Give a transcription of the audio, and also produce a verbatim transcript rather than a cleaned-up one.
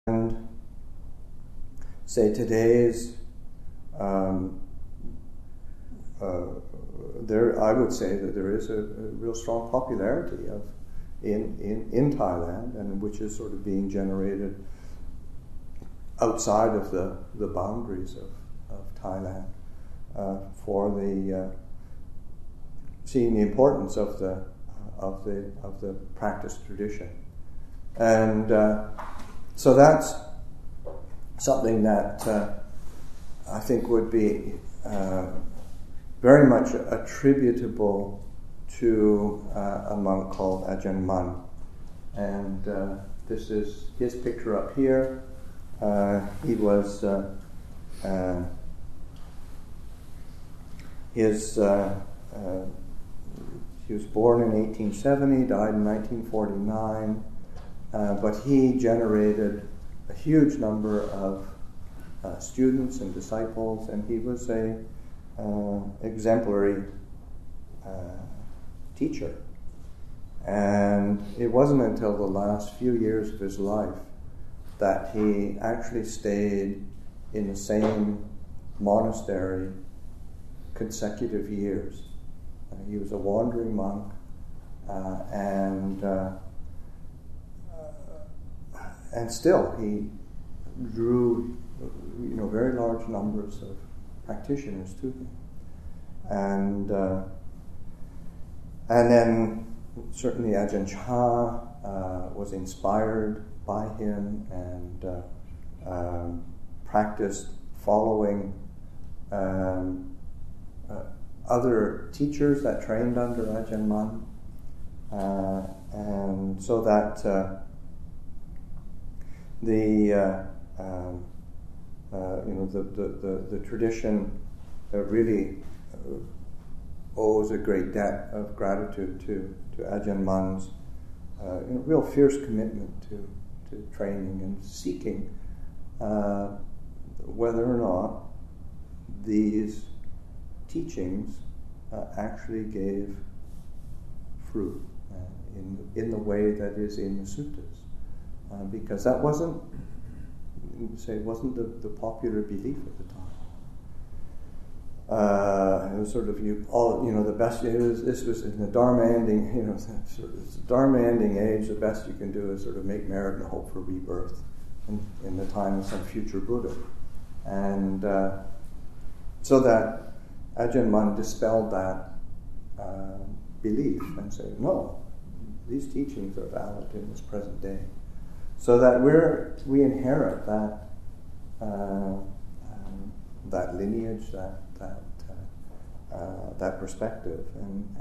And say today's um, uh, there, I would say that there is a, a real strong popularity of in, in in Thailand, and which is sort of being generated outside of the, the boundaries of, of Thailand uh, for the uh, seeing the importance of the uh, of the of the practice tradition, and uh, so that's something that uh, I think would be uh, very much attributable to uh, a monk called Ajahn Mun. And uh, this is his picture up here. Uh, he was uh, uh, his uh, uh, he was born in eighteen seventy, died in nineteen forty-nine, uh, but he generated a huge number of uh, students and disciples, and he was a uh, exemplary uh, teacher. And it wasn't until the last few years of his life that he actually stayed in the same monastery consecutive years. Uh, he was a wandering monk, uh, and uh, and still he drew, you know, very large numbers of practitioners to him. And uh, and then certainly Ajahn Chah uh, was inspired by him and uh, um, practiced following um, uh, other teachers that trained under Ajahn Mun, uh, and so that uh, the uh, um, uh, you know the the, the, the tradition uh, really uh, owes a great debt of gratitude to to Ajahn Mun's uh, you know, real fierce commitment to to training and seeking uh, whether or not these teachings uh, actually gave fruit uh, in in the way that is in the suttas, uh, because that wasn't say wasn't the, the popular belief at the time. Uh, it was sort of you all you know the best. It was, this was in the Dharma ending you know sort of the Dharma ending age. The best you can do is sort of make merit and hope for rebirth in, in the time of some future Buddha, and uh, so that Ajahn Mun dispelled that uh, belief and said, no, these teachings are valid in this present day, so that we're we inherit that uh, um, that lineage, that that uh, uh, that perspective, and